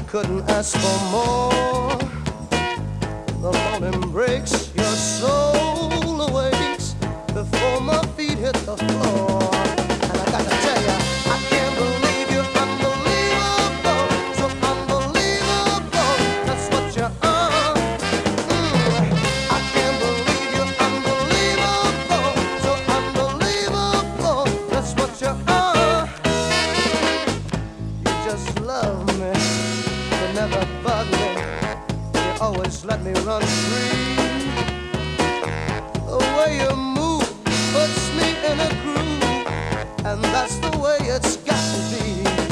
couldn't ask for more. The morning breaks, your soul awakes before my feet hit the floor. And I got to tell you, I can't believe you're unbelievable, so unbelievable. That's what you are. I can't believe you're unbelievable, so unbelievable. That's what you are. You just love me, you never bug me. You always let me run free. The way you move puts me in a groove, and that's the way it's got to be.